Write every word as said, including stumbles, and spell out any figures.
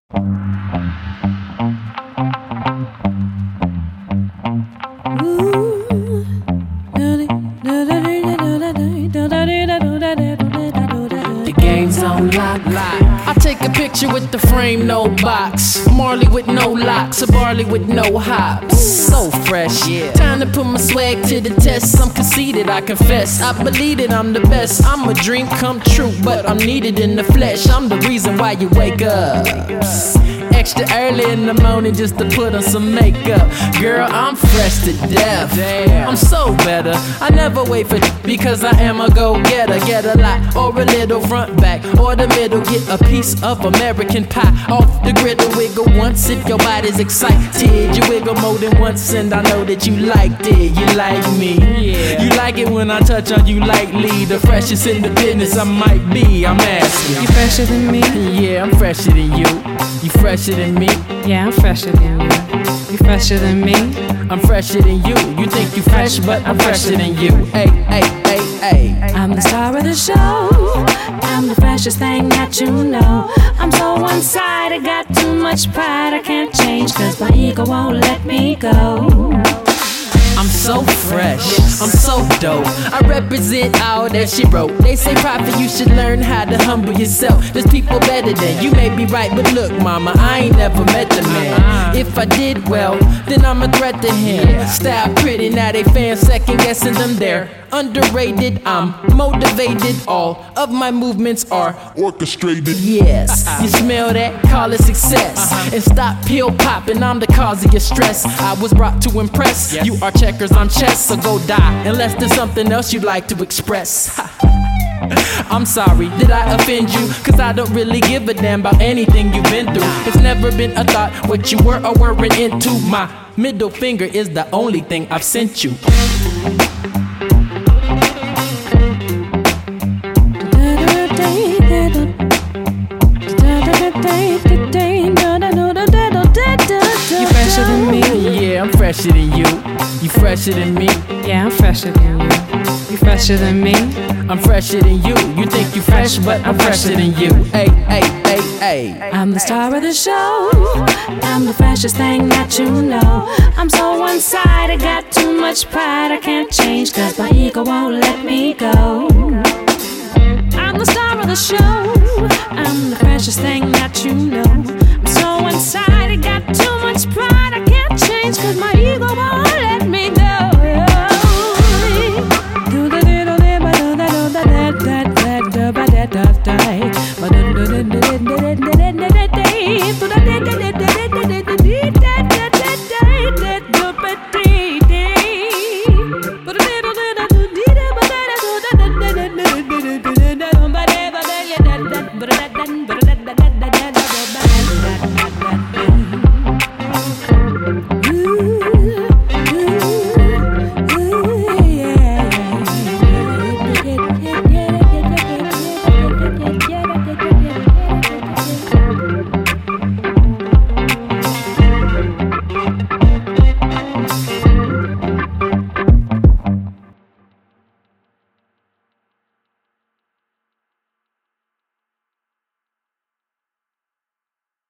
The game's on lock. I take a picture with the frame, no box. Marley with no locks, a barley with no hops. So fresh, yeah. Time to put my swag to the test. I'm conceited, I confess. I believe that I'm the best. I'm a dream come true, but I'm needed in the flesh. I'm the reason why you wake up extra early in the morning just to put on some makeup. Girl, I'm fresh to death. I'm so better. I never wait for because I am a go-getter. Get a lot or a little front back or the middle. Get a piece of American pie off the griddle. Wiggle once if your body's excited. You wiggle more than once and I know that you liked it. You like me. You like it when I touch on you lightly. The freshest in the business I might be. I'm asking. You fresher than me? Yeah, I'm fresher than you. You fresher than me? Yeah, I'm fresher than you. You fresher than me? I'm fresher than you. You think you fresh, but I'm fresher than you. Hey, hey, hey, hey. I'm the star of the show. I'm the freshest thing that you know. I'm so one-sided, got too much pride. I can't change cause my ego won't let me go. I'm so fresh, I'm so dope. I represent all that she wrote. They say prophet, you should learn how to humble yourself. There's people better than you, may be right, but look, mama, I ain't never met the man. If I did, well, then I'm a threat to him. Style pretty, now they fans second guessing them there. Underrated, I'm motivated. All of my movements are orchestrated. Yes, you smell that? Call it success. And stop pill popping, I'm the cause of your stress. I was brought to impress. You are checkers, I'm chess, so go die. Unless there's something else you'd like to express. I'm sorry, did I offend you? Cause I don't really give a damn about anything you've been through. It's never been a thought what you were or weren't into. My middle finger is the only thing I've sent you. You fresher than me? Yeah, I'm fresher than you. You fresher than me? Yeah, I'm fresher than you. You fresher than me? I'm fresher than you. You think you fresh, but I'm fresher than you. Hey, hey, hey, hey. I'm the star of the show. I'm the freshest thing that you know. I'm so one-sided, got too much pride. I can't change cause my ego won't let me go. I'm the star of the show. I'm the freshest thing that you know.